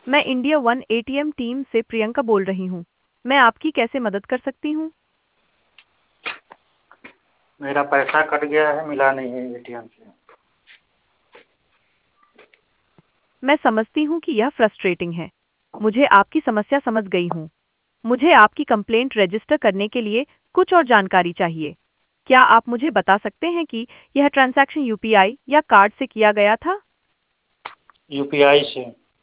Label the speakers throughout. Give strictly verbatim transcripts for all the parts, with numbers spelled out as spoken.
Speaker 1: मैं India one ATM team से प्रियंका बोल रही हूँ। मैं आपकी कैसे मदद कर सकती हूँ?
Speaker 2: मेरा पैसा कट गया है, मिला नहीं है एटीएम से।
Speaker 1: मैं समझती हूँ कि यह फ्रस्ट्रेटिंग है। मुझे आपकी समस्या समझ गई हूँ। मुझे आपकी कंप्लेंट रजिस्टर करने के लिए कुछ और जानकारी चाहिए। क्या आप मुझे बता सकते हैं कि यह ट्रांजैक्शन यूपीआई या कार्ड से किया गया था?
Speaker 2: यूपीआई से।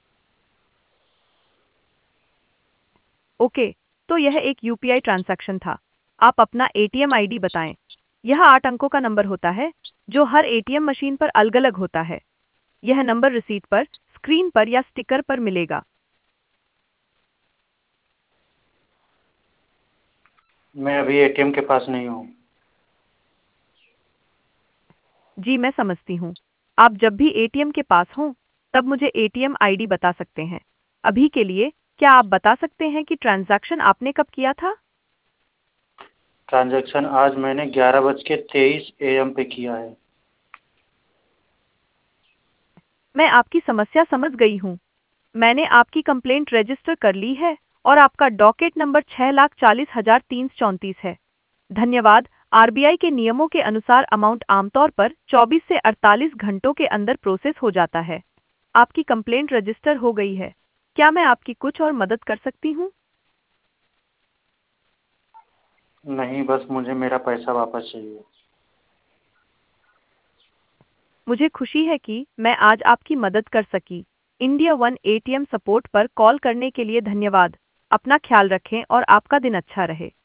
Speaker 1: ओके, तो यह एक यूपीआई ट्रांजैक्शन था। आप अपना एटीएम आईडी बताएं। यह आठ अंकों का नंबर होता है जो हर एटीएम मशीन पर अलग-अलग होता है। यह नंबर रिसीट पर, स्क्रीन पर या स्टिकर पर मिलेगा।
Speaker 2: मैं अभी एटीएम के पास नहीं हूँ।
Speaker 1: जी, मैं समझती हूँ। आप जब भी एटीएम के पास हों, तब मुझे एटीएम आईडी बता सकते हैं। अभी के लिए, क्या आप बता सकते हैं कि ट्रांजैक्शन आपने कब किया था?
Speaker 2: ट्रांजैक्शन आज मैंने ग्यारह बज के तेईस ए एम पे किया है।
Speaker 1: मैं आपकी समस्या समझ गई हूँ। मैंने आपकी कंप्लेंट रजिस्टर कर ली है और आपका डॉकेट नंबर छह लाख चालीस हजार तीन सौ चौंतीस है। धन्यवाद। आरबीआई के नियमों के अनुसार अमाउंट आमतौर पर चौबीस से अड़तालीस घंटों के अंदर प्रोसेस हो जाता है। आपकी कंप्लेंट रजिस्टर हो गई है। क्या मैं आपकी कुछ और मदद कर सकती हूँ?
Speaker 2: नहीं, बस मुझे मेरा पैसा वापस चाहिए।
Speaker 1: मुझे खुशी है कि मैं आज आपकी मदद कर सकी। इंडिया वन एटीएम सपोर्ट पर कॉल करने के लिए धन्यवाद। अपना ख्याल रखें और आपका दिन अच्छा रहे।